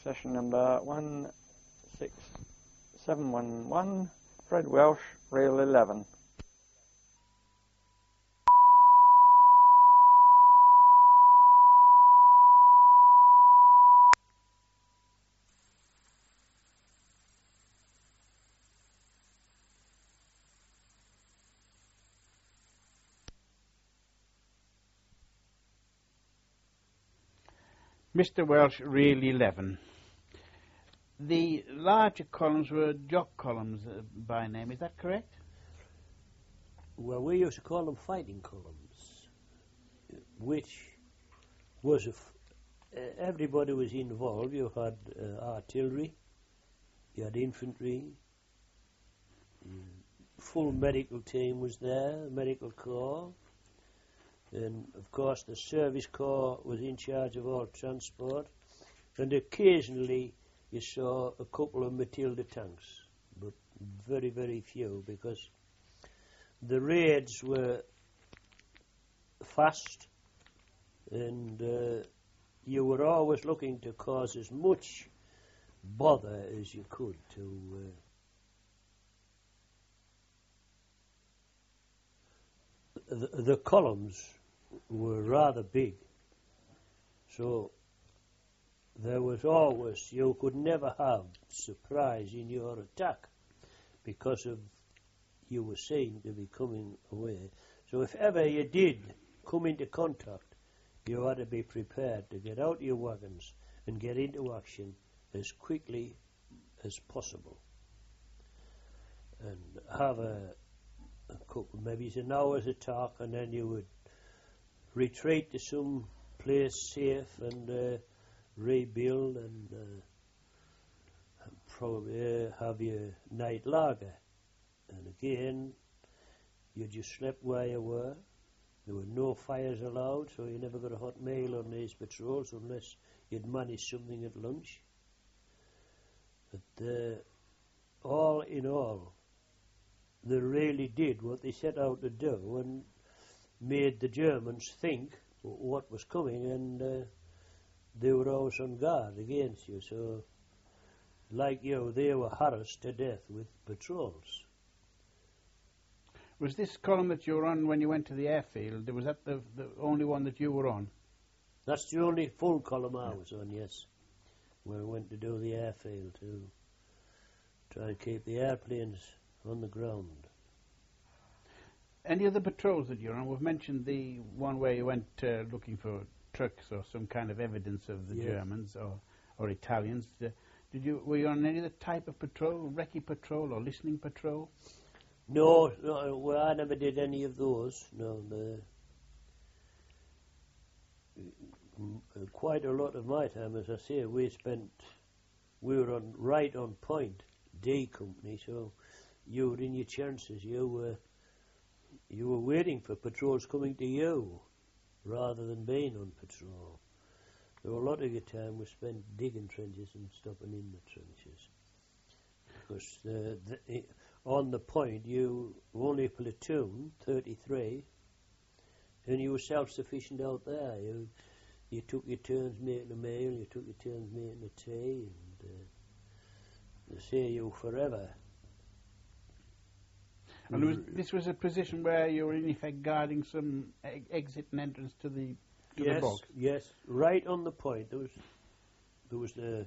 Session number 16711, Fred Welsh, Reel 11. Mr. Welsh, Reel 11. The larger columns were jock columns by name, is that correct? Well, we used to call them fighting columns, which was everybody was involved. You had artillery, you had infantry, full medical team was there, medical corps, and of course the service corps was in charge of all transport, and occasionally you saw a couple of Matilda tanks, but very, very few, because the raids were fast, and you were always looking to cause as much bother as you could to the columns were rather big, so there was always, you could never have surprise in your attack because of you were seen to be coming away. So if ever you did come into contact, you had to be prepared to get out of your wagons and get into action as quickly as possible and have a couple, maybe an hour's attack, and then you would retreat to some place safe and rebuild and probably have your night lager. And again, you just slept where you were. There were no fires allowed, so you never got a hot meal on these patrols unless you'd managed something at lunch. But all in all, they really did what they set out to do and made the Germans think what was coming, and they were always on guard against you. So, like you, they were harassed to death with patrols. Was this column that you were on when you went to the airfield, was that the only one that you were on? That's the only full column I was on, yes. When I went to do the airfield to try and keep the airplanes on the ground. Any other patrols that you're on? We've mentioned the one where you went looking for trucks or some kind of evidence of the Germans or Italians. Were you on any other type of patrol, recce patrol or listening patrol? No, well, I never did any of those. No, quite a lot of my time, as I say, we were right on point, D company, so you were in your chances. You were waiting for patrols coming to you rather than being on patrol. So a lot of your time was spent digging trenches and stopping in the trenches. Because on the point, you were only a platoon, 33, and you were self-sufficient out there. You took your turns making a meal, you took your turns making a tea, and they say you forever. And this was a position where you were in effect guarding some exit and entrance to the bog? Yes, right on the point. There was the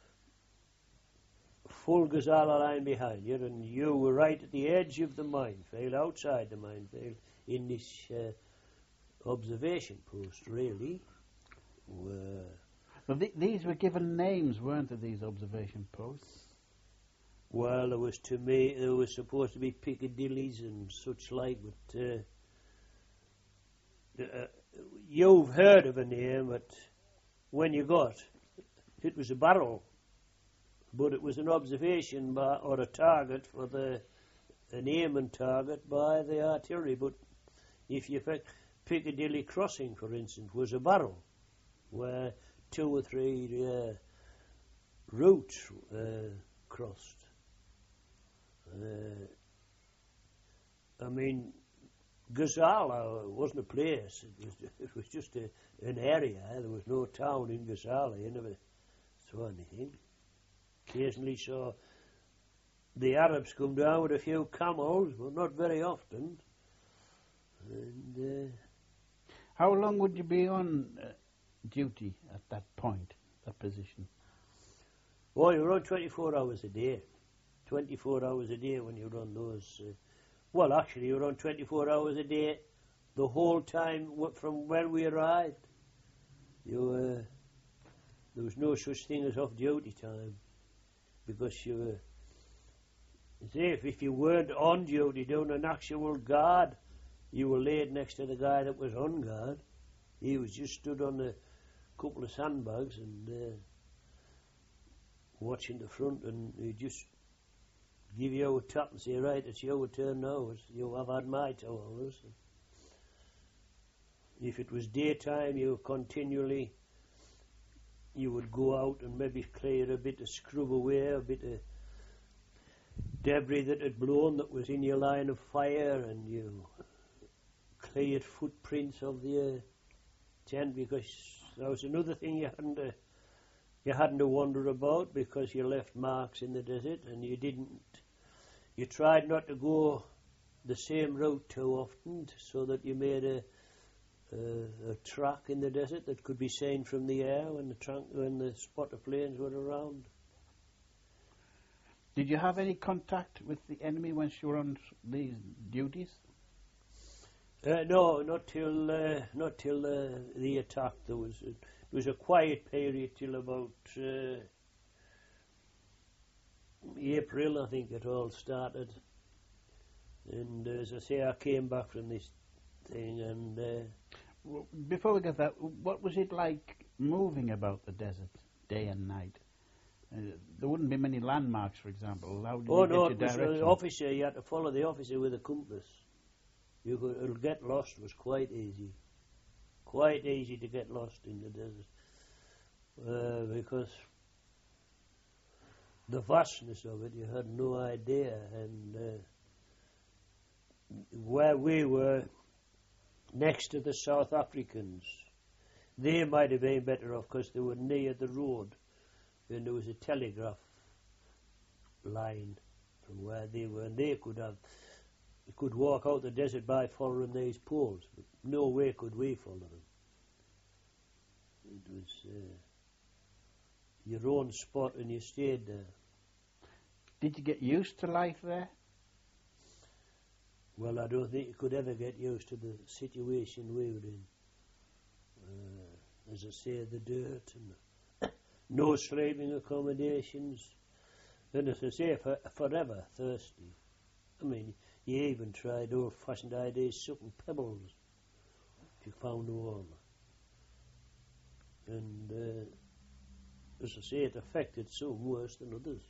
full Gazala line behind you, and you were right at the edge of the minefield, outside the minefield, in this observation post, really. Well, these were given names, weren't they, these observation posts? Well, there was supposed to be Piccadillys and such like, but you've heard of a name, but when you got, it was a barrel, but it was an observation or a target for an aiming target by the artillery. But if you Piccadilly Crossing, for instance, was a barrel where 2 or 3 routes crossed. I mean, Gazala wasn't a place. It was just an area. There was no town in Gazala. You never That's one thing. Occasionally saw the Arabs come down with a few camels, but not very often. And how long would you be on duty at that point, that position? well, you run 24 hours a day. 24 hours a day when you run those. Well, actually, you run 24 hours a day the whole time from when we arrived. There was no such thing as off-duty time, because you were, if you weren't on duty doing an actual guard, you were laid next to the guy that was on guard. He was just stood on a couple of sandbags and watching the front, and he just give you a tap and say, right, it's your turn now. You have had my 2 hours. If it was daytime, you would go out and maybe clear a bit of scrub away, a bit of debris that had blown that was in your line of fire, and you cleared footprints of the tent, because that was another thing you hadn't to wonder about, because you left marks in the desert, and you tried not to go the same route too often, so that you made a track in the desert that could be seen from the air when the spotter planes were around. Did you have any contact with the enemy once you were on these duties? No, not till the attack. There was a quiet period till about April, I think it all started. And as I say, I came back from this thing, and before we get that, what was it like moving about the desert day and night? There wouldn't be many landmarks, for example. How did you get your direction? The officer. You had to follow the officer with a compass. It'll get lost was quite easy. Quite easy to get lost in the desert. Because the vastness of it, you had no idea. And where we were, next to the South Africans, they might have been better off because they were near the road, and there was a telegraph line from where they were, and they could walk out the desert by following these poles, but no way could we follow them. It was your own spot, and you stayed there. Did you get used to life there? Well, I don't think you could ever get used to the situation we were in. As I say, the dirt and no sleeping accommodations, and as I say, forever thirsty. I mean, you even tried old-fashioned ideas, sucking pebbles if you found warm. And as I say, it affected some worse than others.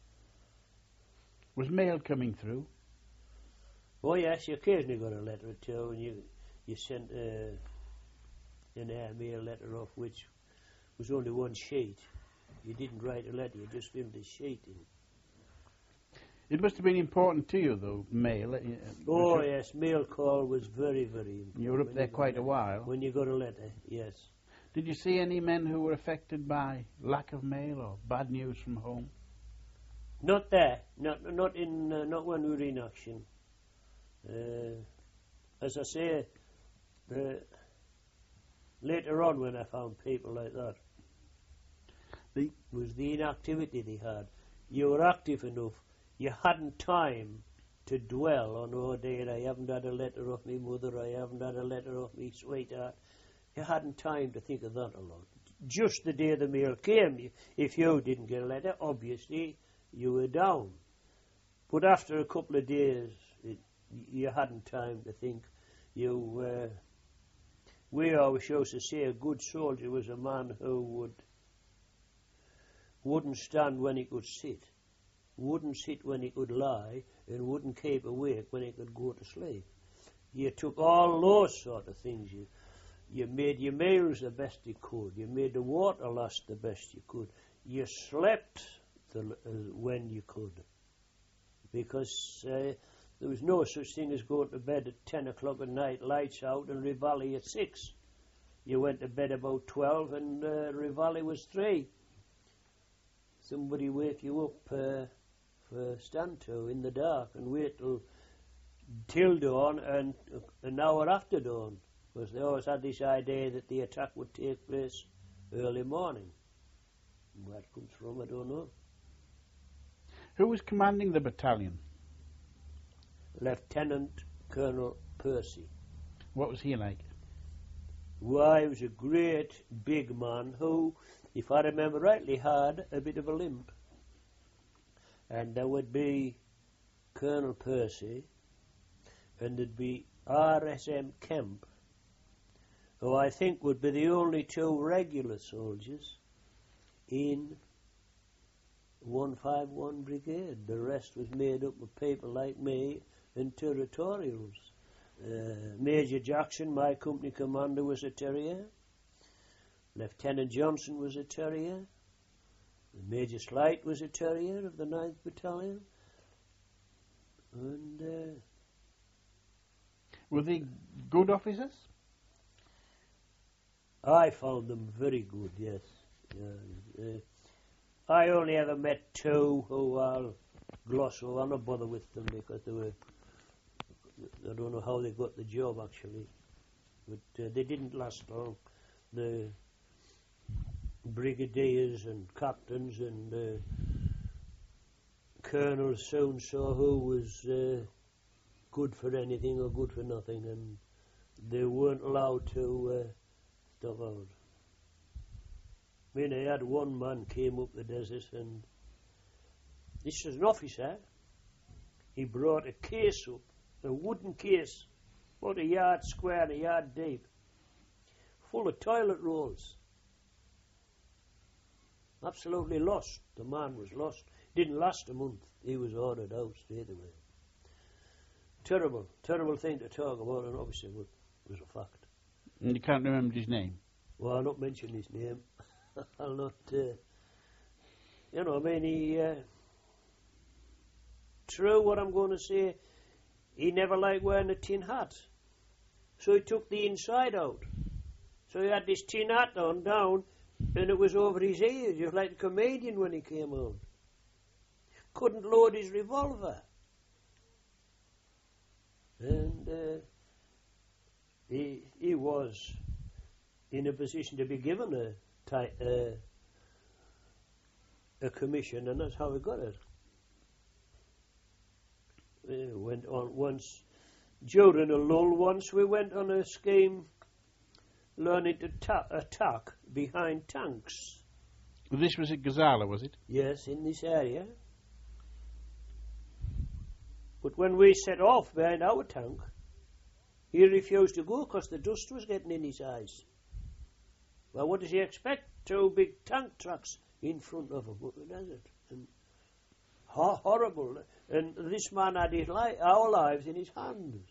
Was mail coming through? Oh yes, you occasionally got a letter or two, and you sent an airmail letter off, which was only one sheet. You didn't write a letter, you just filled a sheet in. It must have been important to you, though, mail. Oh yes, mail call was very, very important. You were up there quite a while. When you got a letter, yes. Did you see any men who were affected by lack of mail or bad news from home? Not there, not when we were in action. As I say, later on when I found people like that, was the inactivity they had. You were active enough, you hadn't time to dwell on, oh dear, I haven't had a letter off me mother, I haven't had a letter off me sweetheart. You hadn't time to think of that a lot. Just the day the mail came, if you didn't get a letter, obviously you were down. But after a couple of days, you hadn't time to think. We always used to say a good soldier was a man who wouldn't stand when he could sit, wouldn't sit when he could lie, and wouldn't keep awake when he could go to sleep. You took all those sort of things. You made your meals the best you could. You made the water last the best you could. You slept when you could, because there was no such thing as going to bed at 10 o'clock at night, lights out, and Reveille at 6. You went to bed about 12, and Reveille was 3. somebody wake you up for stand to in the dark and wait till dawn and an hour after dawn, because they always had this idea that the attack would take place early morning. Where it comes from, I don't know. Who was commanding the battalion? Lieutenant Colonel Percy. What was he like? Why, he was a great big man who, if I remember rightly, had a bit of a limp. And there would be Colonel Percy, and there'd be RSM Kemp, who I think would be the only two regular soldiers in 151 Brigade. The rest was made up of people like me and territorials. Major Jackson, my company commander, was a terrier. Lieutenant Johnson was a terrier. Major Slight was a terrier of the 9th Battalion. And were they good officers? I found them very good, yes. I only ever met two who I'll gloss over. I'll not bother with them because they were, I don't know how they got the job actually, but they didn't last long. The brigadiers and captains and colonels soon saw who was good for anything or good for nothing, and they weren't allowed to stop out. I mean, I had one man came up the desert, and this was an officer. He brought a case up, a wooden case, about a yard square and a yard deep, full of toilet rolls. Absolutely lost. The man was lost. Didn't last a month. He was ordered out straight away. Terrible, terrible thing to talk about an officer, but it was a fact. And you can't remember his name? Well, I'll not mention his name. I'll not, you know, I mean, he, true what I'm going to say, he never liked wearing a tin hat. So he took the inside out. So he had this tin hat on down, and it was over his ears, just like a comedian when he came out. Couldn't load his revolver. And he was in a position to be given a commission, and that's how he got it. We went on once, during a lull once, we went on a scheme learning to attack behind tanks. Well, this was at Gazala, was it? Yes, in this area. But when we set off behind our tank, he refused to go because the dust was getting in his eyes. Well, what does he expect? Two big tank trucks in front of him, but he does it. And horrible. And this man had our lives in his hands.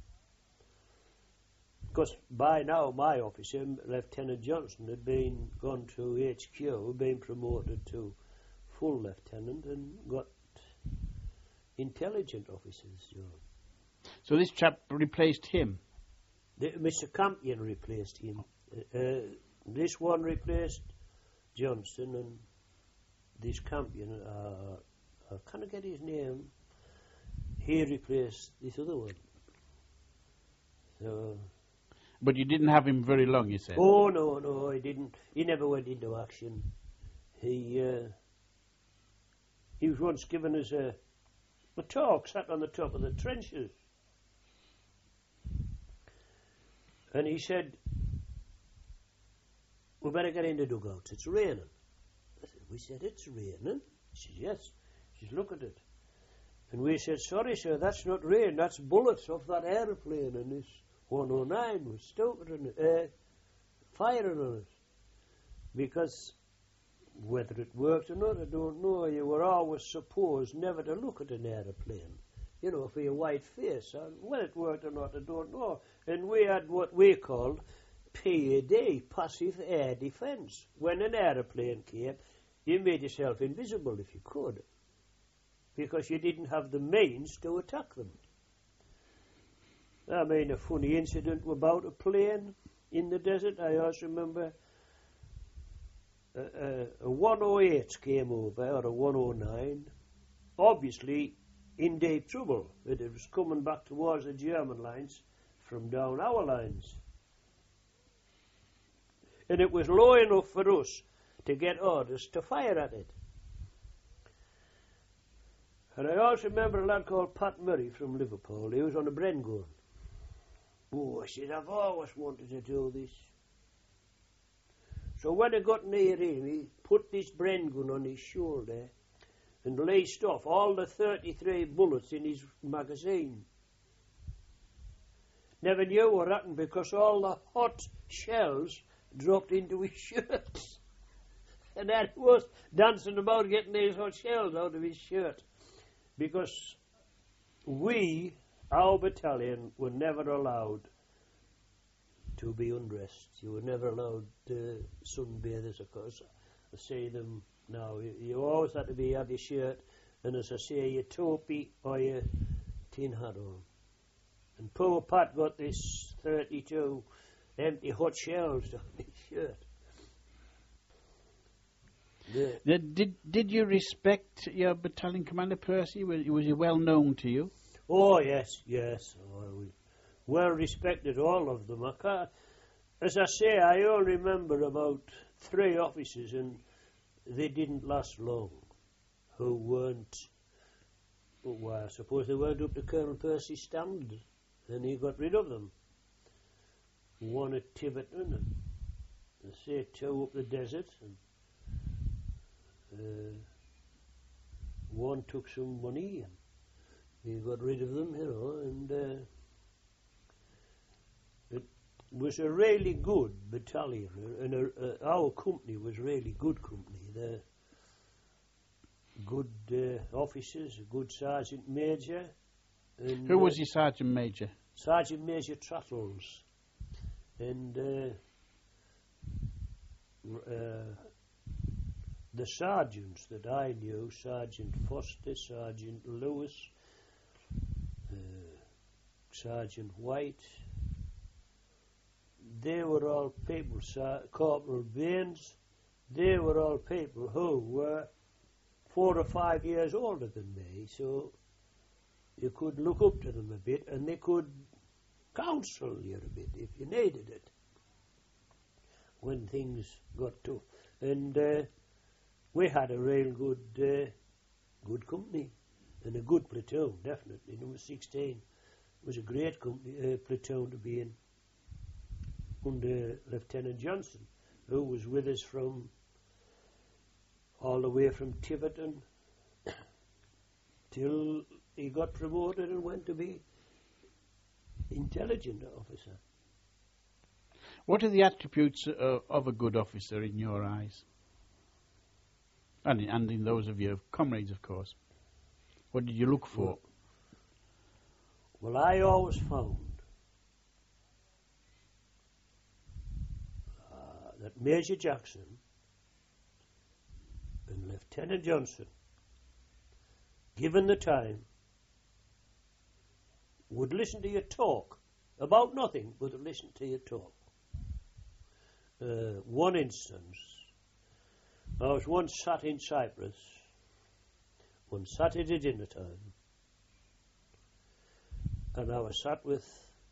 Because by now my officer, Lieutenant Johnson, had gone to HQ, been promoted to full lieutenant and got intelligent officer's job. So this chap replaced him? Mr. Campion replaced him. This one replaced Johnson, and this Campion, I can't get his name, he replaced this other one. So, but you didn't have him very long, you said? Oh, no, he didn't. He never went into action. He was once given us a talk, sat on the top of the trenches. And he said, we better get in the dugouts, it's raining. We said, it's raining? He said, yes. He said, look at it. And we said, sorry sir, that's not rain, that's bullets off that aeroplane, and this 109 was stupid and firing on us. Because whether it worked or not, I don't know. You were always supposed never to look at an aeroplane, you know, for your white face. And whether it worked or not, I don't know. And we had what we called PAD, passive air defence. When an aeroplane came, you made yourself invisible if you could, because you didn't have the means to attack them. I mean, a funny incident about a plane in the desert. I also remember a 108 came over, or a 109, obviously in deep trouble. It was coming back towards the German lines from down our lines. And it was low enough for us to get orders to fire at it. And I also remember a lad called Pat Murray from Liverpool. He was on a Bren gun. Oh, I said, I've always wanted to do this. So when I got near him, he put this Bren gun on his shoulder and laced off all the 33 bullets in his magazine. Never knew what happened because all the hot shells dropped into his shirt. And then he was dancing about getting these hot shells out of his shirt. Because we, our battalion, were never allowed to be undressed. You were never allowed sunbathers, of course. I say them now. You always had to have your shirt and, as I say, your topi or your tin hat on. And poor Pat got this 32 empty hot shells on his shirt. Did you respect your battalion commander, Percy? Was he well known to you? Oh, yes. Oh, we well respected, all of them. As I say, I only remember about 3 officers, and they didn't last long, who weren't, well, I suppose they weren't up to Colonel Percy's standard, and he got rid of them. One at Tiverton, and I say 2 up the desert, and one took some money, and he got rid of them, and it was a really good battalion, and our company was really good company. The good officers, a good sergeant major. And, who was your sergeant major? Sergeant Major Trattles, and the sergeants that I knew, Sergeant Foster, Sergeant Lewis, Sergeant White, they were all people, Corporal Baines, they were all people who were 4 or 5 years older than me, so you could look up to them a bit, and they could counsel you a bit if you needed it when things got tough. And we had a real good company and a good platoon, definitely. Number 16 was a great company, platoon to be in, under Lieutenant Johnson, who was with us from all the way from Tiverton till he got promoted and went to be intelligence officer. What are the attributes of a good officer in your eyes? And in those of your comrades, of course. What did you look for? Well, I always found that Major Jackson and Lieutenant Johnson, given the time, would listen to you talk about nothing, but listen to you talk. One instance, I was once sat in Cyprus one Saturday dinner time, and I was sat with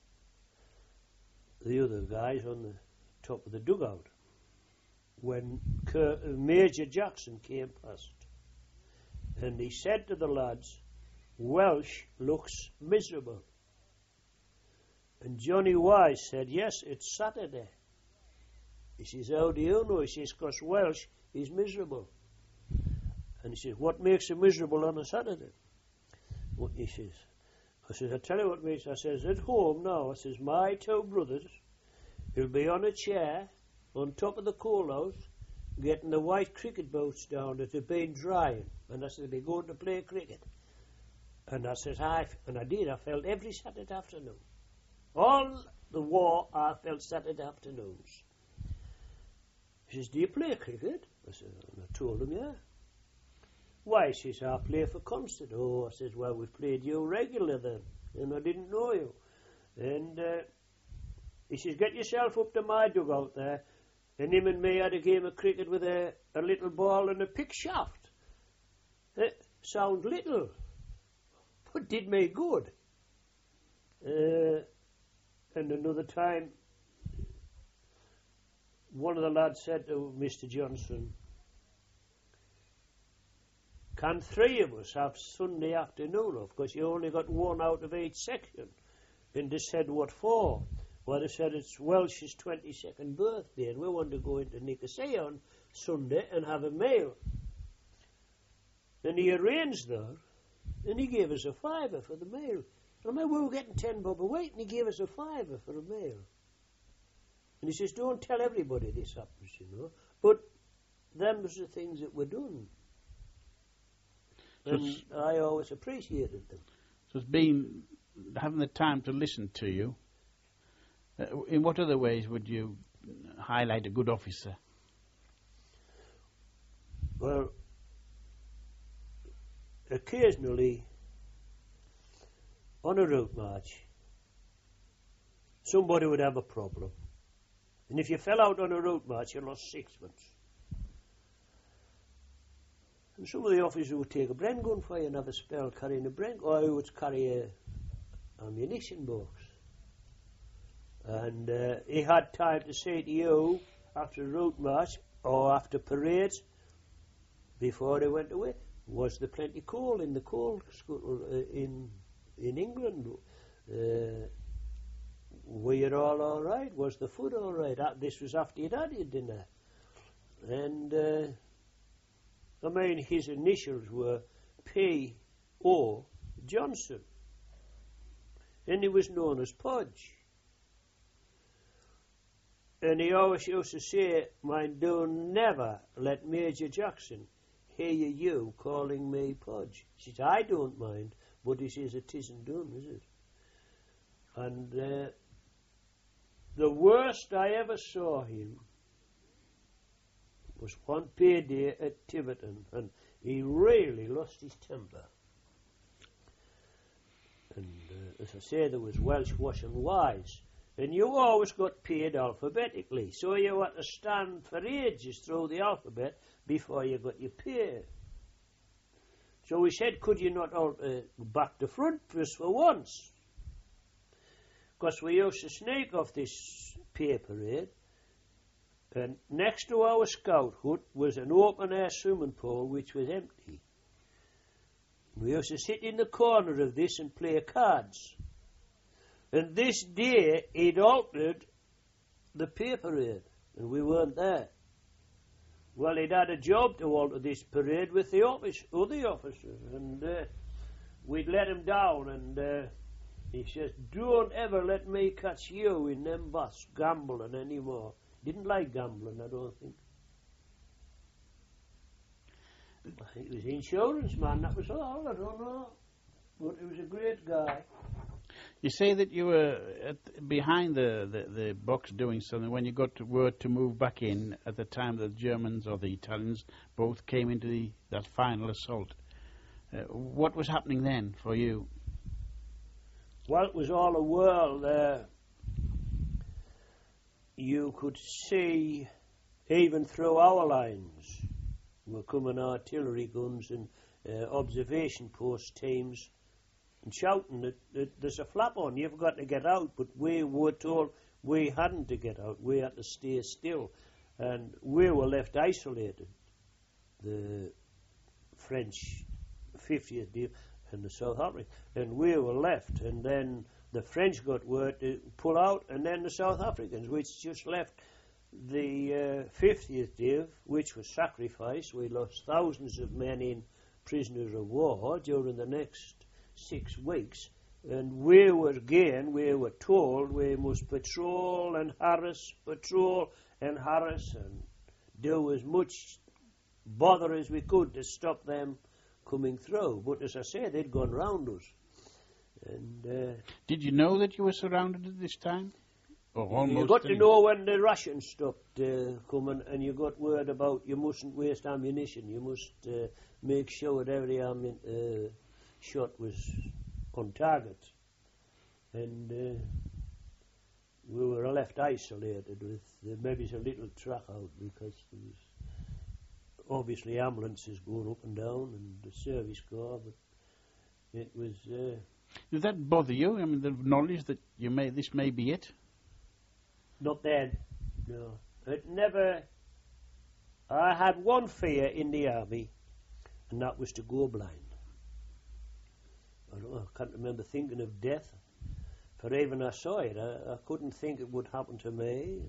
the other guys on the top of the dugout when Major Jackson came past, and he said to the lads, "Welsh looks miserable." And Johnny Wise said, "Yes, it's Saturday." He says, "How do you know?" He says, "'Cause Welsh is miserable." And he says, "What makes you miserable on a Saturday?" What he says, I says, "I tell you what makes," I says, "at home now," I says, "my 2 brothers will be on a chair on top of the coal house getting the white cricket boots down that have been drying." And I said, "They're going to play cricket." And I says, I felt every Saturday afternoon. All the war, I felt Saturday afternoons. He says, "Do you play cricket?" I said, and I told him, "Yeah." "Why?" He says, "I play for Constant." "Oh," I says, "well, we've played you regular then, and I didn't know you." And he says, "Get yourself up to my dugout there, And him and me had a game of cricket with a little ball and a pick shaft. It sounds little, but did me good. And another time, one of the lads said to Mr. Johnson, can 3 of us have Sunday afternoon off? Because you only got 1 out of each section. And they said, what for? Well, they said it's Welsh's 22nd birthday and we want to go into Nicosia on Sunday and have a meal. And he arranged that and he gave us a £5 for the meal. I mean, we were getting 10 bob a week and he gave us a £5 for a meal. And he says, don't tell everybody this happens, you know. But them was the things that were done. And I always appreciated them. So it's been having the time to listen to you. In what other ways would you highlight a good officer? Well, occasionally on a route march, somebody would have a problem. And if you fell out on a route march, you lost 6pence. And some of the officers would take a Bren gun for you and have a spell carrying a Bren, or he would carry a ammunition box. And he had time to say to you after a route march or after parades, before they went away, was there plenty coal in the coal scuttle in England? Were you all right? Was the food all right? This was after you'd had your dinner. And I mean, his initials were P.O. Johnson. And he was known as Podge. And he always used to say, mind, don't never let Major Jackson hear you calling me Podge. He says, I don't mind, but he says, it isn't done, is it? And the worst I ever saw him was one payday at Tiverton, and he really lost his temper. And as I say, there was Welsh wash and wise, and you always got paid alphabetically, so you had to stand for ages through the alphabet before you got your pay. So we said, could you not back to front just for once? Because we used to sneak off this pay parade, and next to our scout hut was an open-air swimming pool which was empty. We used to sit in the corner of this and play cards. And this day he'd altered the pay parade, and we weren't there. Well, he'd had a job to alter this parade with the other officers, and we'd let him down, and he says, don't ever let me catch you in them bus gambling anymore. Didn't like gambling, I don't think. I think he was insurance man, that was all, I don't know. But he was a great guy. You say that you were behind the box doing something when you got word to move back in at the time the Germans or the Italians both came into that final assault. What was happening then for you? Well, it was all a whirl. You could see, even through our lines, were coming artillery guns and observation post teams and shouting that there's a flap on, you've got to get out. But we were told we hadn't to get out, we had to stay still. And we were left isolated, the French 50th Div and the South African, and we were left. And then the French got word to pull out, and then the South Africans, which just left the 50th Div, which was sacrificed. We lost thousands of men in prisoners of war during the next 6 weeks, and we were told we must patrol and harass and do as much bother as we could to stop them coming through. But as I say, they'd gone round us. And did you know that you were surrounded at this time? Or almost? You got to know when the Russians stopped coming, and you got word about you mustn't waste ammunition. You must make sure that every shot was on target. And we were left isolated with maybe a little track out because there was obviously ambulances going up and down and the service car, but it was... Did that bother you? I mean, the knowledge that this may be it? Not then, no. It never... I had one fear in the army, and that was to go blind. I can't remember thinking of death. For even I saw it, I couldn't think it would happen to me.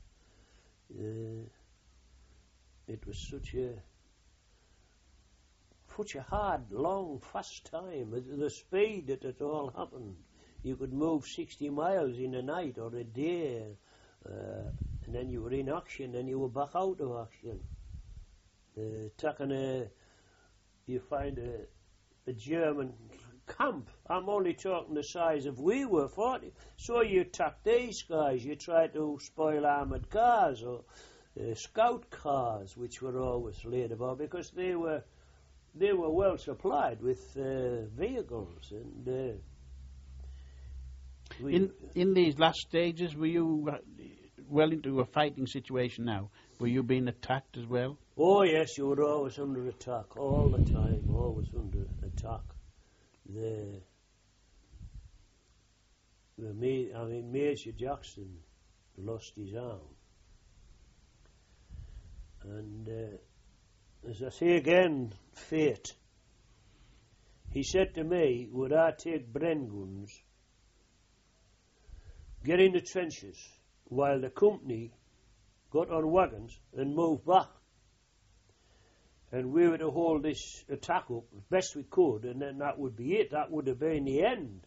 It was such a hard, long, fast time. The speed that it all happened. You could move 60 miles in a night or a day, and then you were in action, and you were back out of action. You find a German camp. I'm only talking the size of we were 40. So you attack these guys. You try to spoil armoured cars or scout cars, which were always laid about because they were well supplied with vehicles. And in these last stages, were you well into a fighting situation now? Were you being attacked as well? Oh yes, you were always under attack all the time. Always under attack. Major Jackson lost his arm, and as I say again, fate. He said to me, would I take Bren guns, get in the trenches, while the company got on wagons and moved back? And we were to hold this attack up as best we could, and then that would be it. That would have been the end.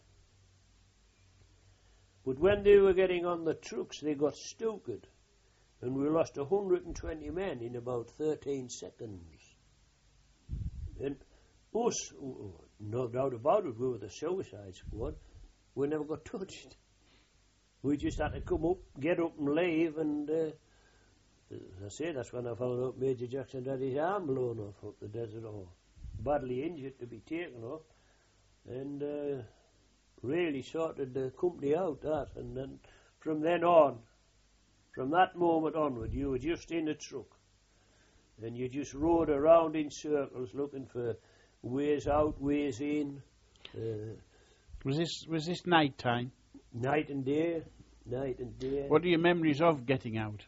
But when they were getting on the trucks, they got stupid, and we lost 120 men in about 13 seconds. And us, no doubt about it, we were the suicide squad. We never got touched. We just had to come up, get up and leave, and as I say, that's when I found out Major Jackson had his arm blown off up the desert, or badly injured to be taken off, and really sorted the company out, that. And then from that moment onward, you were just in a truck, and you just rode around in circles looking for ways out, ways in. Was this night time? Night and day. What are your memories of getting out?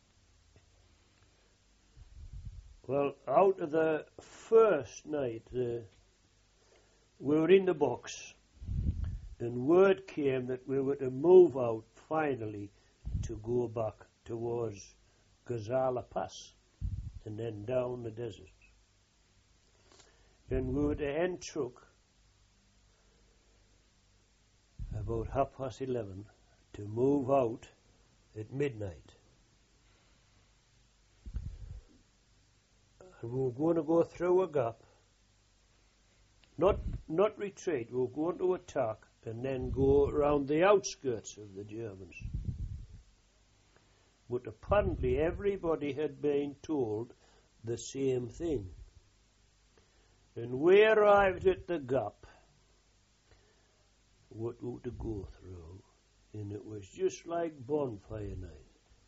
Well, out of the first night, we were in the box, and word came that we were to move out finally to go back towards Gazala Pass and then down the desert. And we were to end truck about 11:30 to move out at midnight. And we were going to go through a gap, not retreat, we were going to attack and then go around the outskirts of the Germans. But apparently everybody had been told the same thing. And we arrived at the gap, what we were to go through, and it was just like bonfire night.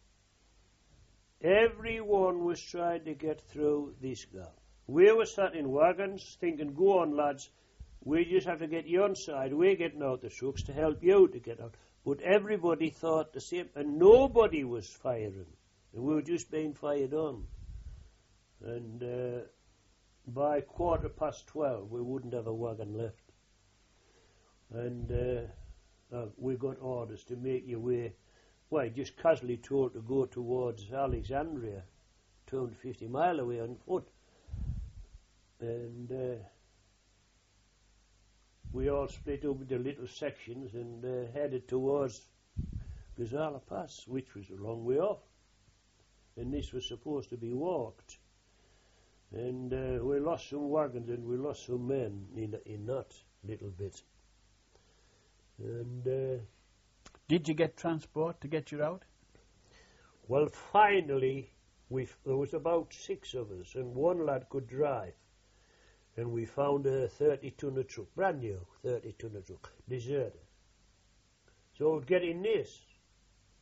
Everyone was trying to get through this gap. We were sat in wagons thinking, go on lads, we just have to get you on side, we're getting out the trucks to help you to get out. But everybody thought the same, and nobody was firing, and we were just being fired on. And by 12:15 we wouldn't have a wagon left. And we got orders to make your way, well, just casually told to go towards Alexandria, 250 mile away on foot. And we all split up into little sections and headed towards Gazala Pass, which was a long way off. And this was supposed to be walked. And we lost some wagons and we lost some men in that little bit. And did you get transport to get you out? Well, finally, there was about 6 of us, and one lad could drive. And we found a 30-tonner truck, brand new 30-tonner truck, deserted. So we'd get in this,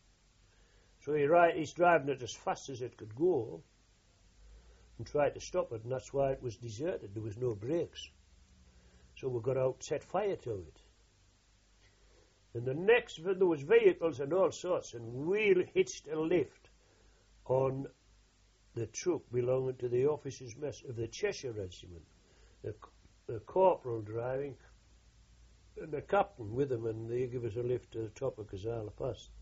So he's driving it as fast as it could go and tried to stop it, and that's why it was deserted. There was no brakes. So we got out, set fire to it. And the next, there was vehicles and all sorts, and we hitched a lift on the truck belonging to the officers' mess of the Cheshire Regiment. The corporal driving, and the captain with him, and they give us a lift to the top of Kazala Pass.